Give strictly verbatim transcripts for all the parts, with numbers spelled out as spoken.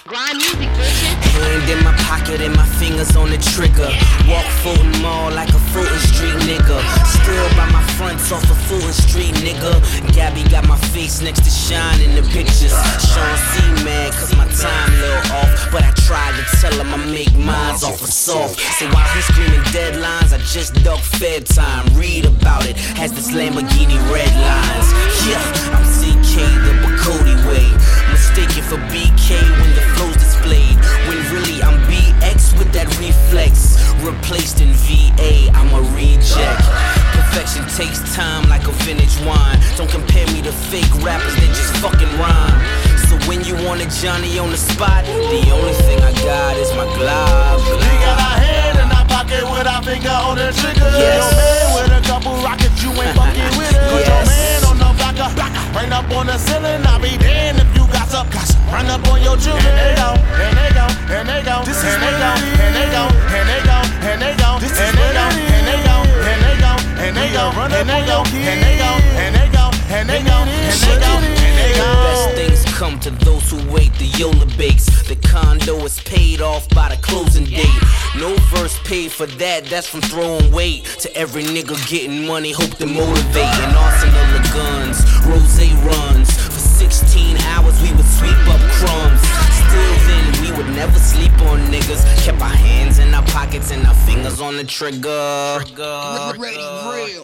Grind music, bitches. Hand in my pocket and my fingers on the trigger. Walk Fulton Mall like a Fulton Street nigga. Still by my fronts off of Fulton Street nigga. Gabby got my face next to Shine in the pictures. Sean C mad cause my time little off, but I tried to tell him I make mines off of soft. So while he's screaming deadlines, I just duck Fed time. Read about it, has this Lamborghini red lines. Yeah, I'm C K the Bacardi way. Mistaken for B K when the flow's displayed, when really I'm B X with that reflex. Replaced in V A, I'm a reject. Perfection takes time like a vintage wine. Don't compare me to fake rappers, they just fucking rhyme. So when you want a Johnny on the spot, the only thing I got is my glove. We got our hand in our pocket with our finger on the trigger. Yes. Your man with a couple rockets, you ain't fucking with it. Put Yes. your man on the blocker, bring up on the ceiling. I'll be damned if you got some. Run up on your children. And they go, and they go, and they go, This is and they what go, it and they go, and they go, and they go, This is and they what go, it and they go, and they go, and they go, Run and up they on go, your and they go, and they go, and they go, and they go, and they go. Best things come to those who wait. The Yola bakes. The condo is paid off by the closing date. No verse paid for that, that's from throwing weight. To every nigga getting money, hope to motivate. An arsenal of guns, rose runs. For sixteen hours we would sweep up crumbs. Still then we would never sleep on niggas. Kept our hands in our pockets and our fingers on the trigger. Ready, real.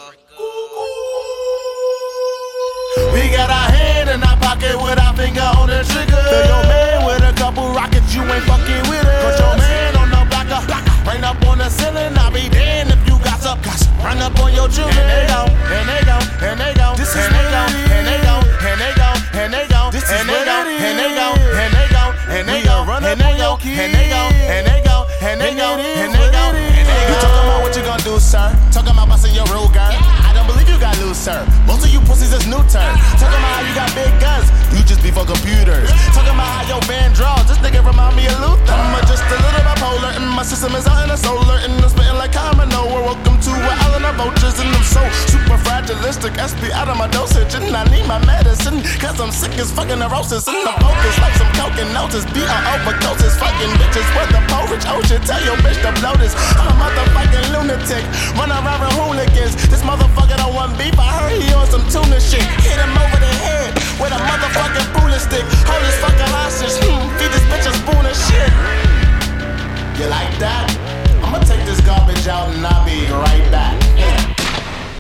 We got our hand in our pocket with our finger on the trigger. Feel your man with a couple rockets, you ain't fucking with it. Put your man on the blocker, bring up on the ceiling. I'll be damned if you got some. Run up on your children. And they go, and they go, and they go, This is and they go, what it and they go, and they go, and they go, This is and they what go, it and they is. go, and they go, and they We go, gon' run and up they on go, your and they go, and they go, and they go, and they go, and they You go. talking about what you gonna do, sir? Talking about busting your road gun. I don't believe you got loose, sir. Most of you pussies is new turn. Talking about how you got big guns. You just be for computers. Talking about how your band draws. This nigga remind me of Luther. I'm a just a little bipolar, and my system is out in the solar, and I'm spitting like Kamino. Welcome to an island of vultures, and I'm so super fragilistic. S P out of my dosage, and I need my medicine, cause I'm sick as fucking neurosis. And I'm focused like some coke and notice. Be on overdoses, fucking bitches with the porridge ocean. Tell your bitch to blow this. I'm a motherfucking lunatic. Run around with hooligans. This motherfucker don't want beef. I heard he on some tuna shit. Hit him over the head with a motherfucking bullet stick. Hold his fucking hostage. Hmm, feed this bitch a spoon of shit. You like that? I'ma take this garbage out and I'll be right back.